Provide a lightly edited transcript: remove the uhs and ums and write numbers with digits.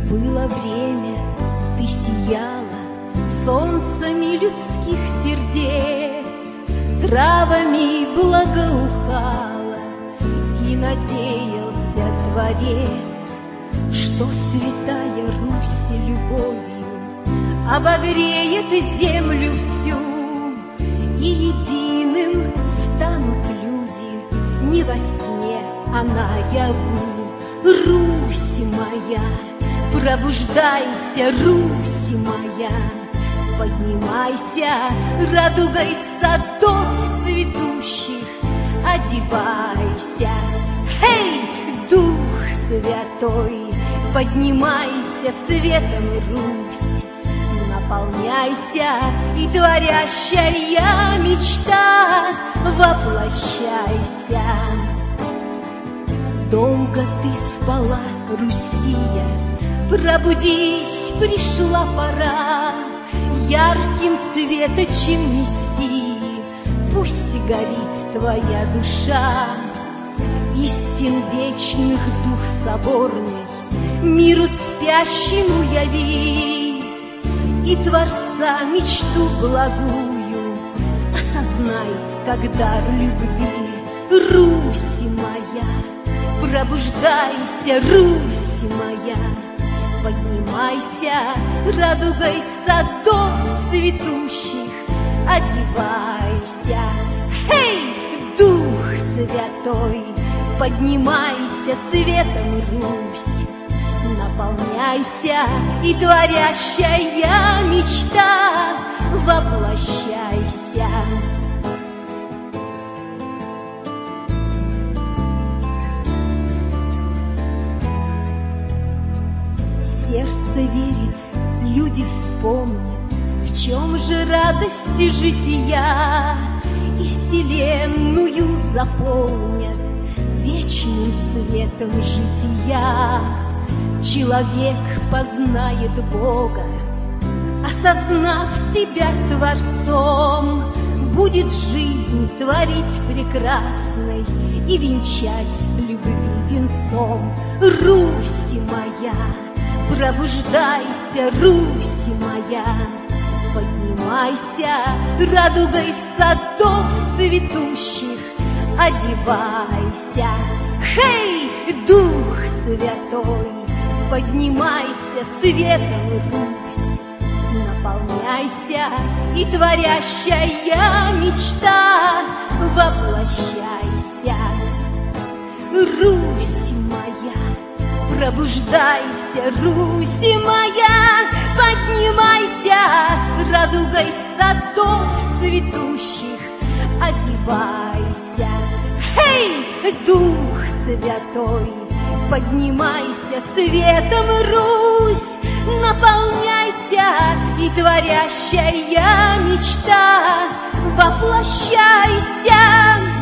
Было время, ты сияла солнцами людских сердец, травами благоухала, и надеялся Творец, что святая Русь любовью обогреет землю всю, и единым станут люди не во сне, а наяву. Русь моя, пробуждайся, Русь моя, поднимайся, радугой садов цветущих, одевайся. Эй, Дух Святой, поднимайся, светом Русь, наполняйся, и творящая мечта воплощайся. Долго ты спала, Руссия, пробудись, пришла пора, ярким светочем неси, пусть горит твоя душа. Истин вечных дух соборный миру спящему яви, и Творца мечту благую осознай, как дар любви. Русь моя, пробуждайся, Русь моя, поднимайся, радугой садов цветущих, одевайся. Эй, Дух Святой, поднимайся, светом Русь, наполняйся, и творящая мечта воплощайся. Сердце верит, люди вспомнят, в чем же радость жития, и вселенную заполнят вечным светом жития. Человек познает Бога, осознав себя Творцом, будет жизнь творить прекрасной и венчать любви венцом. Русь моя, пробуждайся, Русь моя, поднимайся, радугой садов цветущих, одевайся. Хей, Дух Святой, поднимайся, светом Русь, наполняйся, и творящая мечта воплощайся. Русь моя, пробуждайся, Русь моя, поднимайся, радугой садов цветущих, одевайся. Эй, Дух Святой, поднимайся, светом Русь, наполняйся, и творящая мечта воплощайся.